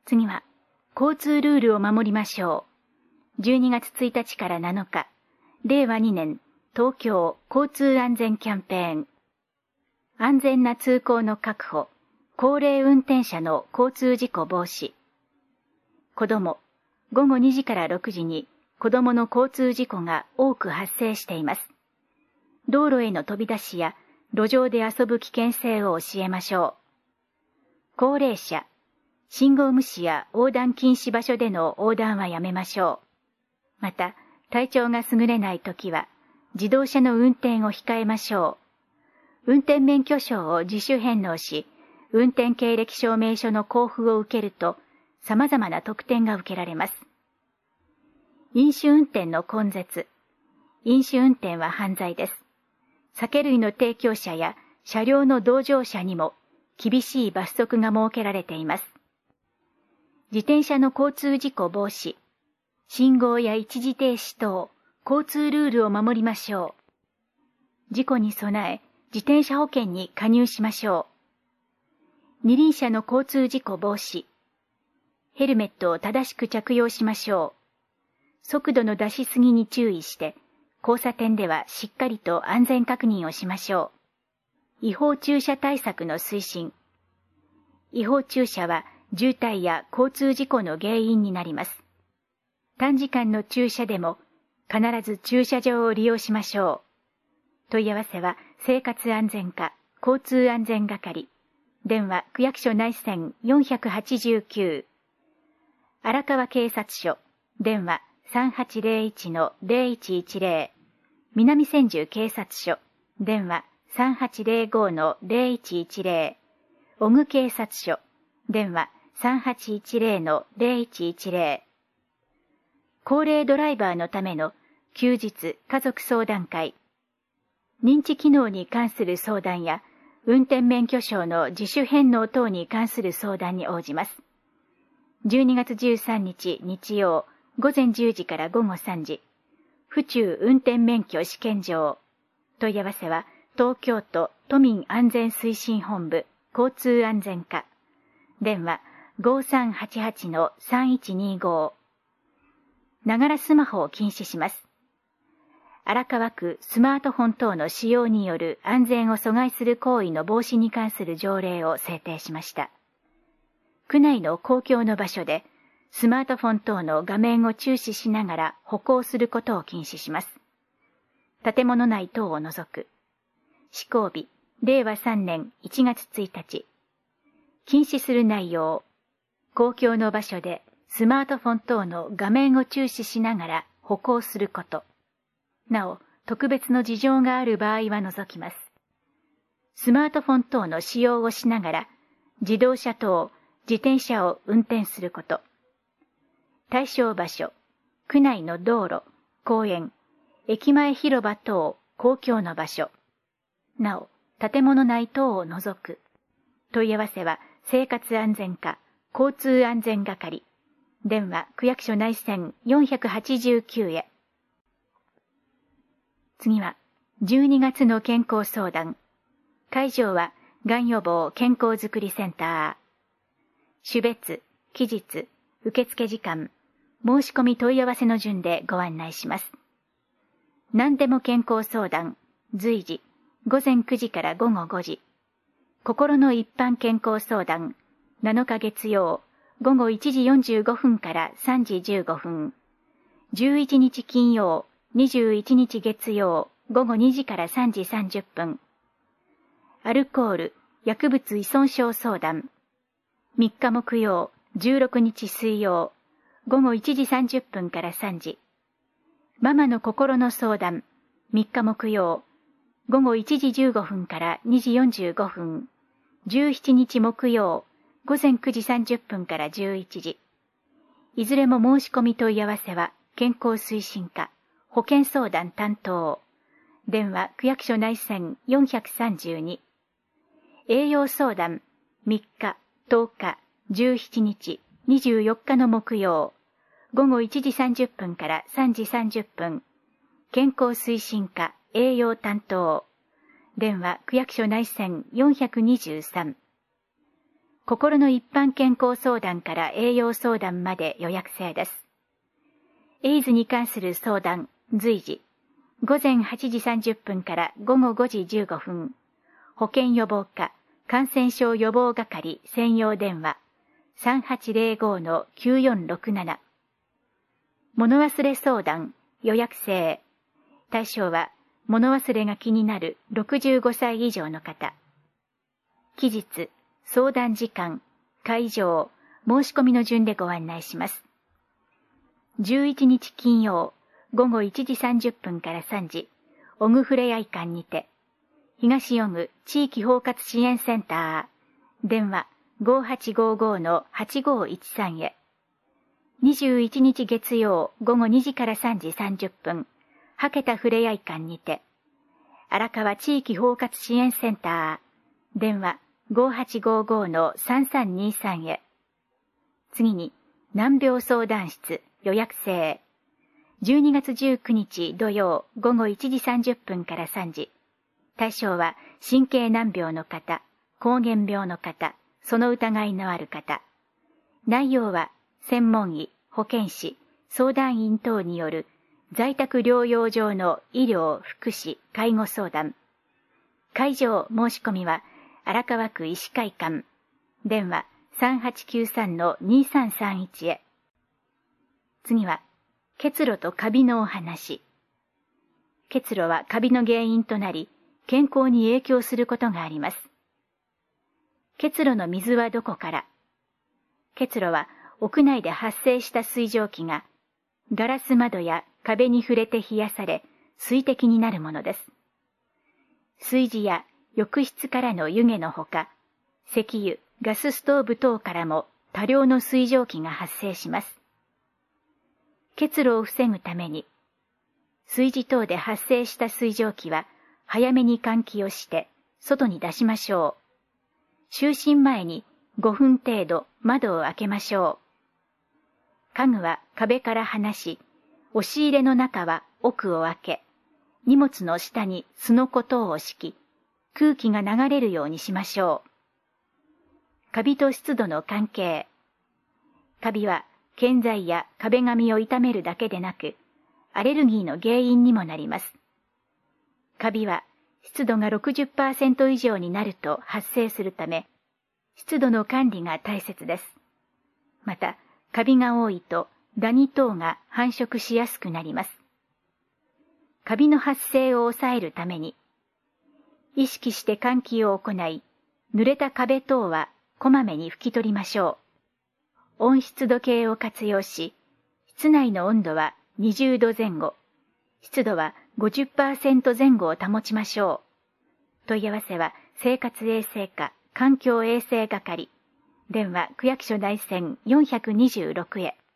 次は、交通ルールを守りましょう。12月1日から7日、令和2年、東京交通安全キャンペーン。安全な通行の確保、高齢運転者の交通事故防止。子供、午後2時から6時に子供の交通事故が多く発生しています。道路への飛び出しや路上で遊ぶ危険性を教えましょう。高齢者、信号無視や横断禁止場所での横断はやめましょう。また、体調が優れないときは、自動車の運転を控えましょう。運転免許証を自主返納し、運転経歴証明書の交付を受けると、様々な特典が受けられます。飲酒運転の根絶。飲酒運転は犯罪です。酒類の提供者や車両の同乗者にも厳しい罰則が設けられています。自転車の交通事故防止。信号や一時停止等、交通ルールを守りましょう。事故に備え、自転車保険に加入しましょう。二輪車の交通事故防止。ヘルメットを正しく着用しましょう。速度の出しすぎに注意して、交差点ではしっかりと安全確認をしましょう。違法駐車対策の推進。違法駐車は渋滞や交通事故の原因になります。短時間の駐車でも必ず駐車場を利用しましょう。問い合わせは生活安全課交通安全係。電話区役所内線489。荒川警察署。電話3801-0110。南千住警察署。電話3805-0110。小具警察署。電話3810-0110。高齢ドライバーのための休日家族相談会。認知機能に関する相談や、運転免許証の自主返納等に関する相談に応じます。12月13日日曜、午前10時から午後3時。府中運転免許試験場。問い合わせは、東京都都民安全推進本部交通安全課。電話5388-3125。ながらスマホを禁止します。荒川区スマートフォン等の使用による安全を阻害する行為の防止に関する条例を制定しました。区内の公共の場所でスマートフォン等の画面を注視しながら歩行することを禁止します。建物内等を除く。施行日、令和3年1月1日。禁止する内容。公共の場所でスマートフォン等の画面を注視しながら歩行すること。なお、特別の事情がある場合は除きます。スマートフォン等の使用をしながら、自動車等、自転車を運転すること。対象場所、区内の道路、公園、駅前広場等、公共の場所。なお、建物内等を除く。問い合わせは、生活安全課、交通安全係。電話区役所内線489へ。次は、12月の健康相談。会場は、がん予防健康づくりセンター。種別、期日、受付時間、申し込み問い合わせの順でご案内します。何でも健康相談、随時、午前9時から午後5時。心の一般健康相談、7日月曜、午後1時45分から3時15分。11日金曜、21日月曜、午後2時から3時30分。アルコール、薬物依存症相談。3日木曜、16日水曜、午後1時30分から3時。ママの心の相談。3日木曜、午後1時15分から2時45分。17日木曜、午前9時30分から11時。いずれも申し込み問い合わせは、健康推進課、保健相談担当。電話区役所内線432。栄養相談、3日、10日、17日、24日の木曜。午後1時30分から3時30分。健康推進課、栄養担当。電話区役所内線423。 心の一般健康相談から栄養相談まで予約制です。エイズに関する相談、随時、午前8時30分から午後5時15分、保健予防課、感染症予防係専用電話、3805-9467。物忘れ相談、予約制。対象は、物忘れが気になる65歳以上の方。期日、相談時間、会場、申し込みの順でご案内します。11日金曜、午後1時30分から3時、オグふれあい館にて、東オグ地域包括支援センター、電話 5855-8513 へ。21日月曜午後2時から3時30分、はけたふれあい館にて、荒川地域包括支援センター、電話 5855-3323 へ。次に、難病相談室予約制。12月19日土曜午後1時30分から3時。対象は神経難病の方、膠原病の方、その疑いのある方。内容は専門医、保健師、相談員等による在宅療養上の医療、福祉、介護相談。会場申し込みは荒川区医師会館。電話 3893-2331 へ。次は、結露とカビのお話。結露はカビの原因となり、健康に影響することがあります。結露の水はどこから？結露は屋内で発生した水蒸気がガラス窓や壁に触れて冷やされ水滴になるものです。炊事や浴室からの湯気のほか、石油、ガスストーブ等からも多量の水蒸気が発生します。結露を防ぐために、炊事等で発生した水蒸気は早めに換気をして外に出しましょう。就寝前に5分程度窓を開けましょう。家具は壁から離し、押し入れの中は奥を開け、荷物の下にすのこ等を敷き、空気が流れるようにしましょう。カビと湿度の関係。カビは建材や壁紙を傷めるだけでなく、アレルギーの原因にもなります。カビは湿度が 60% 以上になると発生するため、湿度の管理が大切です。また、カビが多いとダニ等が繁殖しやすくなります。カビの発生を抑えるために、意識して換気を行い、濡れた壁等はこまめに拭き取りましょう。温湿度計を活用し、室内の温度は20度前後、湿度は 50% 前後を保ちましょう。問い合わせは生活衛生課環境衛生係、電話区役所内線426へ。